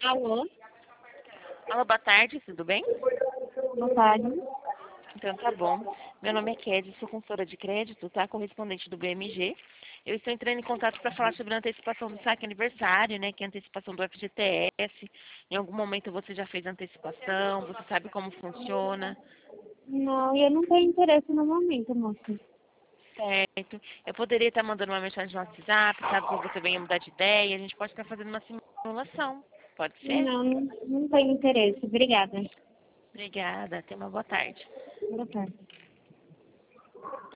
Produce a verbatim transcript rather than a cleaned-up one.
Alô, Alô, boa tarde, tudo bem? boa tarde. Então tá bom. Meu nome é Kézia, sou consultora de crédito, tá? Correspondente do B M G. Eu estou entrando em contato para falar sobre a antecipação do saque aniversário, né? Que é a antecipação do F G T S. Em algum momento você já fez antecipação, você sabe como funciona, Não, eu não tenho interesse no momento, moça. certo? Eu poderia estar mandando uma mensagem no WhatsApp, caso você venha mudar de ideia, a gente pode estar fazendo uma simulação. Pode ser? Não, não, não tenho interesse. Obrigada. Obrigada, tenha uma boa tarde. Boa tarde.